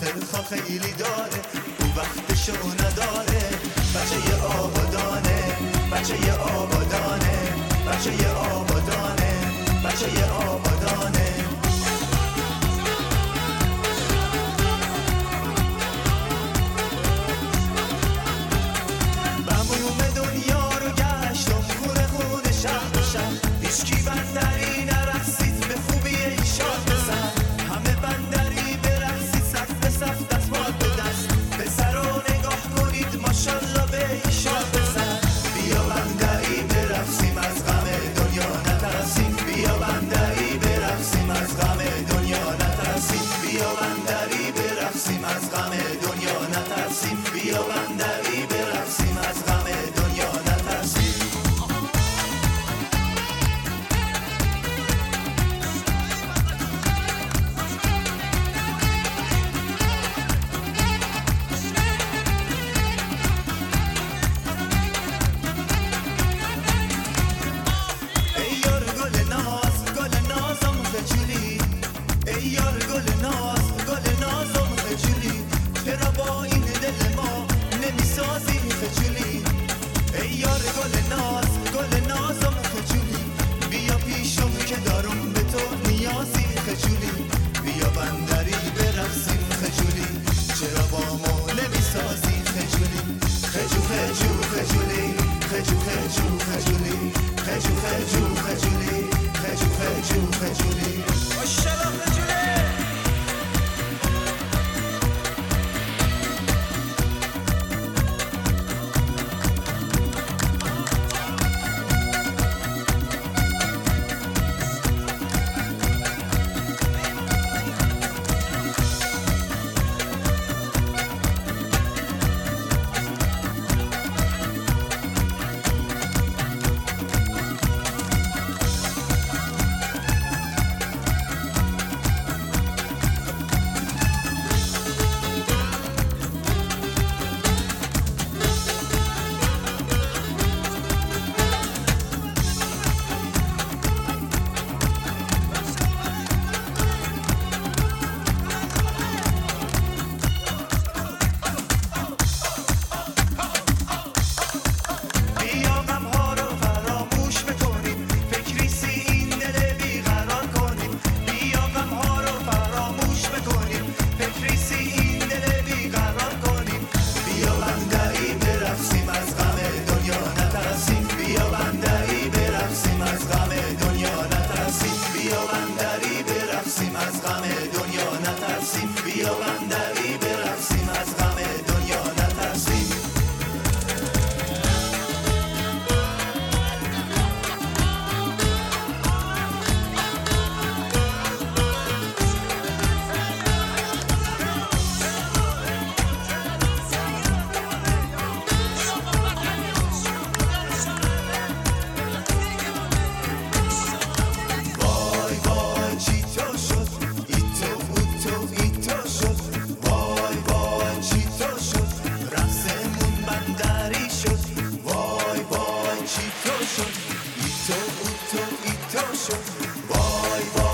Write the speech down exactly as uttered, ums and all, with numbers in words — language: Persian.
خاطر خیلی داره، او وقتشو نداره. بچه آبادانه، بچه آبادانه، بچه آبادانه، بچه آبادانه. بموم دنیا رو گشتم خونه خونه شهر به شهر، هیچکی بندری نرسید به خوبی ایشاد بزن. همه بندری برقصید صف به صف دستمال به دست، پسر رو نگاه کنید ماشالله به ایشاد بزن. بیا بندری برقصیم از غم دنیا نترسیم، بیا بندری برقصیم از غم دنیا نترسیم، بیا بندری برقصیم از غم دنیا نترسیم، بیا بندری برقصیم از غم دنیا نترسیم. ای یار گل ناز گل نازم خجولی، ای یار گل ناز گل نازم خجولی، چرا با این دل ما نمیسازی خجولی. ای یار گل ناز گل نازم خجولی، بیا پیشم که دارم به تو نیازی خجولی، بیا بندری برقصیم خجولی، چرا با ما نمیسازی خجولی. خجو خجو خجولی، خجو خجو خجولی، خجو خجو خجولی، خجو خجو خجولی. ماشاءالله خجولی. بیا بندری برقصیم از غم دنیا نترسیم. وای وای چی تو شد ای تو او تو ای تو شد، وای وای چی تو شد رقصمون بندری شد، وای وای چی تو شد ای تو او تو ای تو شد، وای وای